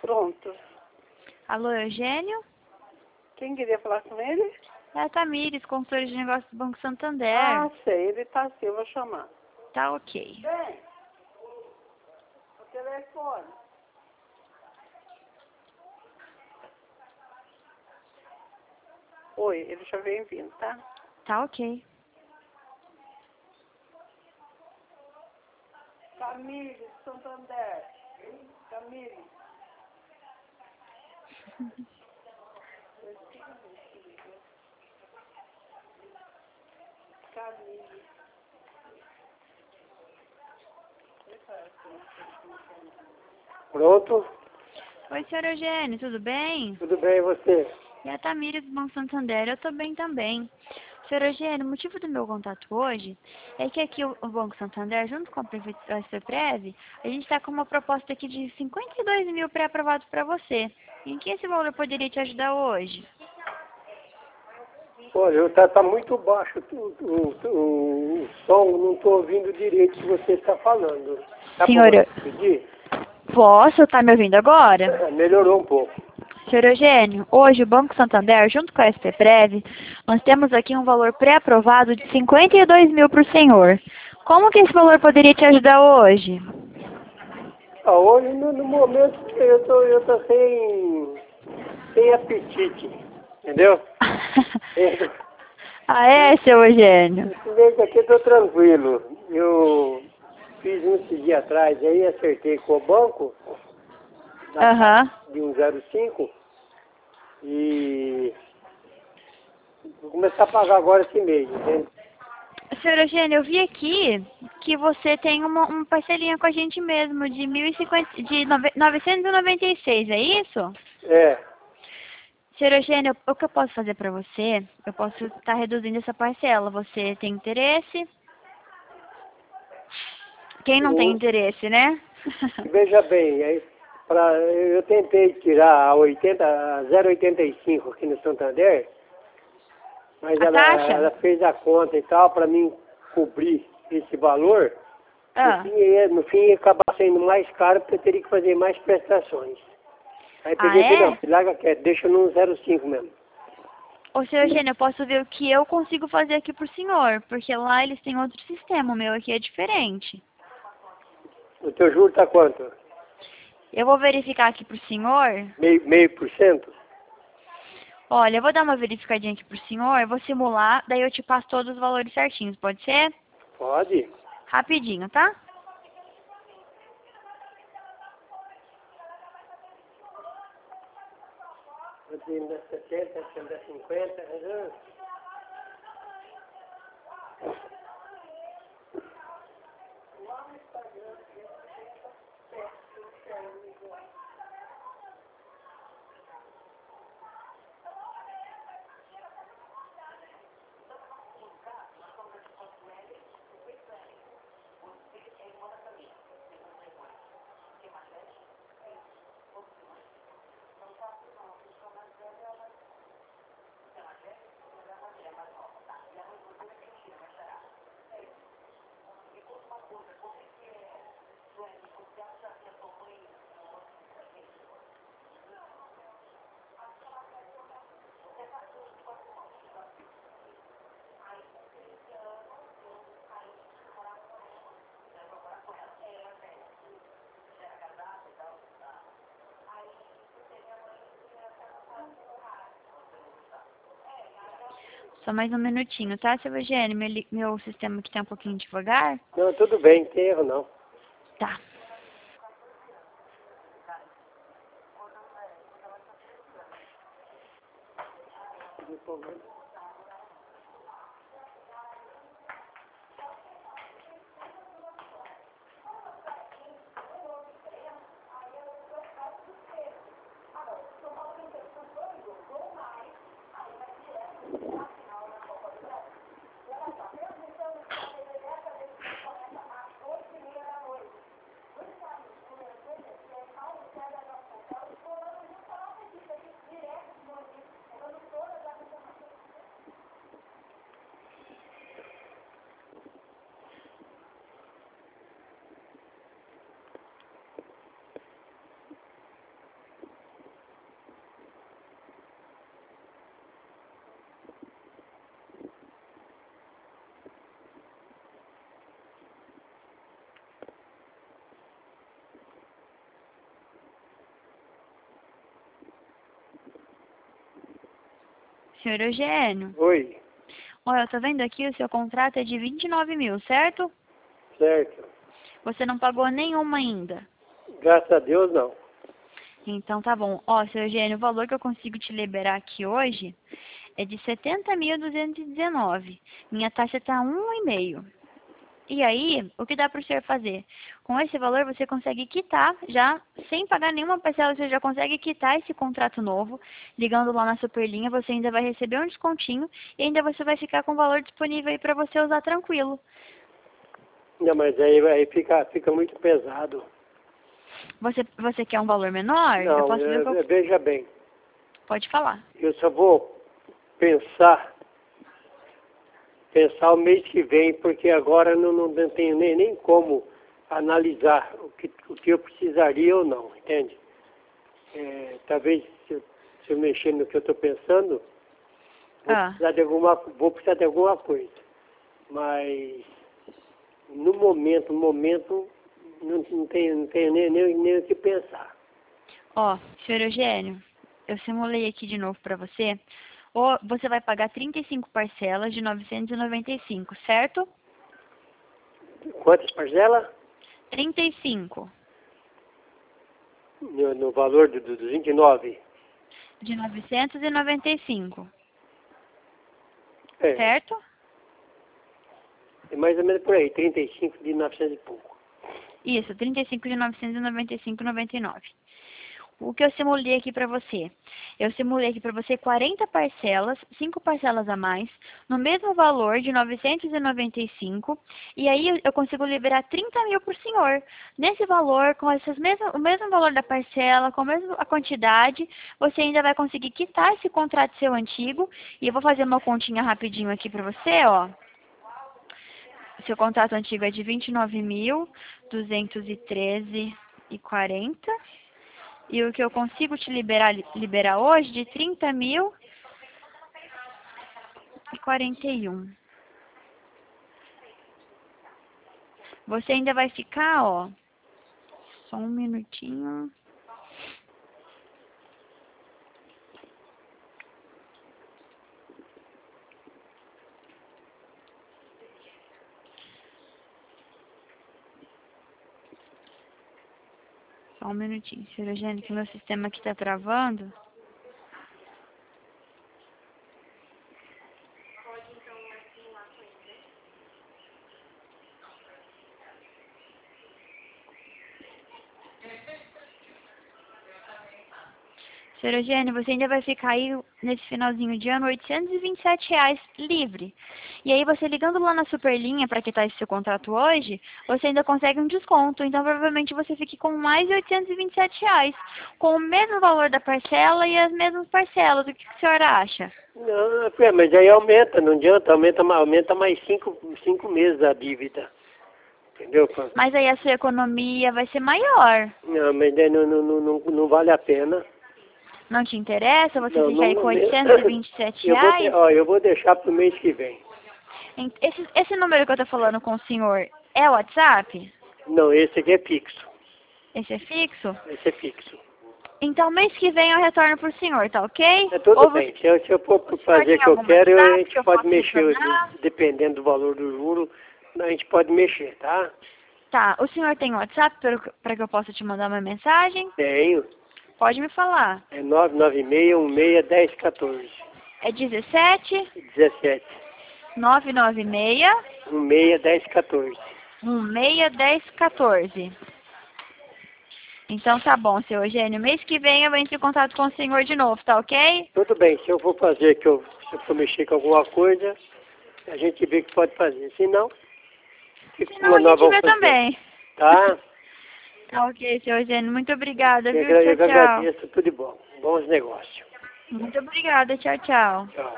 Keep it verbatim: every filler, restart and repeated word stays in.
Pronto. Alô, Eugênio? Quem queria falar com ele? É a Tamires, consultora de negócios do Banco Santander. Ah, sei, ele tá assim, eu vou chamar. Tá ok. Bem, o telefone. Oi, ele já veio vindo, tá? Tá ok. Camille, Santander. Camille. Camille. Pronto? Oi, senhor Eugênio, tudo bem? Tudo bem, e você? E a Tamires do Banco Santander, eu tô bem também. Senhor Eugênio, o motivo do meu contato hoje é que aqui o o Banco Santander, junto com a Prefeitura SPREV, a gente está com uma proposta aqui de cinquenta e dois mil pré-aprovados para você. Em que esse valor poderia te ajudar hoje? Olha, tá, tá muito baixo o, o, o, o som, não estou ouvindo direito o que você está falando. Tá Senhor, bom, pedir? posso? Tá me ouvindo agora? Melhorou um pouco. Senhor Eugênio, hoje o Banco Santander, junto com a SPPrev, nós temos aqui um valor pré-aprovado de cinquenta e dois mil para o senhor. Como que esse valor poderia te ajudar hoje? Ah, hoje, no, no momento, eu tô, eu tô sem, sem apetite, entendeu? Ah, é, seu Eugênio? Esse mês aqui eu tô tranquilo. Eu fiz um esse dia atrás, aí acertei com o banco, na Aham. taxa de um zero cinco, e vou começar a pagar agora esse mês, entende? Senhor Eugênio, eu vi aqui que você tem uma, uma parcelinha com a gente mesmo, de, mil e cinquenta, de nove- novecentos e noventa e seis, é isso? É, Senhor Eugênio, o que eu posso fazer para você? Eu posso estar reduzindo essa parcela. Você tem interesse? Quem não tem o, interesse, né? veja bem, aí, pra, eu tentei tirar a oitenta, a zero vírgula oitenta e cinco aqui no Santander, mas A ela, taxa? ela fez a conta e tal, para mim cobrir esse valor, no Ah, fim, ia, no fim ia acabar sendo mais caro, porque eu teria que fazer mais prestações. Aí ah peguei e falei, é? não, larga quieto, deixa no zero vírgula cinco mesmo. Ô, senhor Eugênio, eu posso ver o que eu consigo fazer aqui pro senhor, porque lá eles têm outro sistema, o meu aqui é diferente. O teu juro tá quanto? Eu vou verificar aqui pro senhor. Meio, meio por cento? Olha, eu vou dar uma verificadinha aqui pro senhor, eu vou simular, daí eu te passo todos os valores certinhos, pode ser? Pode. Rapidinho, tá? Eu tenho da setenta, eu tenho da cinquenta, né? Só mais um minutinho, tá, seu Eugênio? Meu, li- meu sistema aqui tá um pouquinho devagar. Não, tudo bem, não tem erro não. Tá. Senhor Eugênio, Oi, olha, eu tô vendo aqui, o seu contrato é de vinte e nove mil, certo? certo. Você não pagou nenhuma ainda. Graças a Deus, não. Então tá bom. Ó, seu Eugênio, o valor que eu consigo te liberar aqui hoje é de setenta mil duzentos e dezenove. Minha taxa tá um e meio. E aí, o que dá para o senhor fazer? Com esse valor você consegue quitar, já sem pagar nenhuma parcela, você já consegue quitar esse contrato novo. Ligando lá na Superlinha, você ainda vai receber um descontinho e ainda você vai ficar com o valor disponível aí para você usar tranquilo. Não, mas aí, aí fica, fica muito pesado. Você, você quer um valor menor? eu Não, posso ver o que é- eu... veja bem, Pode falar. eu só vou pensar, pensar o mês que vem, porque agora não, não tenho nem, nem como analisar o que, o que eu precisaria ou não, entende? É, talvez se eu, se eu mexer no que eu estou pensando, vou, Ah. precisar de alguma, vou precisar de alguma coisa. Mas no momento, no momento, não, não tenho, não tenho nem, nem, nem o que pensar. Ó, senhor Eugênio, eu simulei aqui de novo para você. Ou você vai pagar trinta e cinco parcelas de novecentos e noventa e cinco, certo? Quantas parcelas? trinta e cinco. No, no valor do, do, dos vinte e nove? De novecentos e noventa e cinco, É, certo? é mais ou menos por aí, trinta e cinco de novecentos e pouco. Isso, trinta e cinco de novecentos e noventa e cinco e noventa e nove. O que eu simulei aqui para você? Eu simulei aqui para você quarenta parcelas, cinco parcelas a mais, no mesmo valor de novecentos e noventa e cinco, e aí eu- eu consigo liberar trinta mil por senhor. Nesse valor, com essas mesmo, o mesmo valor da parcela, com a mesma quantidade, você ainda vai conseguir quitar esse contrato seu antigo, e eu vou fazer uma continha rapidinho aqui para você, ó. Seu contrato antigo é de vinte e nove mil duzentos e treze e quarenta. E o que eu consigo te liberar, liberar hoje de trinta mil e quarenta e um. Você ainda vai ficar, ó. Só um minutinho. Só um minutinho, senhor Eugênio, que meu sistema aqui tá travando. Senhor Eugênio, você ainda vai ficar aí nesse finalzinho de ano oitocentos e vinte e sete reais livre. E aí você ligando lá na Superlinha para quitar esse seu contrato hoje, você ainda consegue um desconto. Então provavelmente você fique com mais de oitocentos e vinte e sete reais, com o mesmo valor da parcela e as mesmas parcelas. O que a senhora acha? Não, é, mas aí aumenta, não adianta, aumenta, ma- aumenta mais cinco, cinco meses a dívida. Entendeu? Mas aí a sua economia vai ser maior. Não, mas daí não, não, não, não, não vale a pena. Não te interessa? Você Não, fica aí não, com não- oitocentos e vinte e sete eu vou, de- reais? ó, eu vou deixar pro mês que vem. Esse, esse número que eu tô falando com o senhor é o WhatsApp? Não, esse aqui é fixo. Esse é fixo? Esse é fixo. Então, mês que vem eu retorno pro senhor, tá ok? É tudo Ou você- bem. Se eu, se eu for o senhor fazer tem o que eu algum quero, eu- a WhatsApp que gente eu pode possa mexer, retornar? dependendo do valor do juro, a gente pode mexer, tá? Tá, o senhor tem WhatsApp para que eu possa te mandar uma mensagem? Tenho. Pode me falar. É nove nove seis um seis um zero um quatro. É dezessete, dezessete. nove nove seis, um seis um zero um quatro. um seis um zero um quatro. Então tá bom, seu Eugênio. Mês que vem eu entro em contato com o senhor de novo, tá ok? Tudo bem, se eu for fazer, que eu, se eu for mexer com alguma coisa, a gente vê o que pode fazer. Se não, fica com Senão uma a gente nova vê fazer. também. Tá? Tá ok, seu Eugênio. Muito obrigada, Eu, viu? agra- eu Tchau, tchau. agradeço, tudo de bom. Bons negócios. Muito obrigada. Tchau, tchau. Tchau.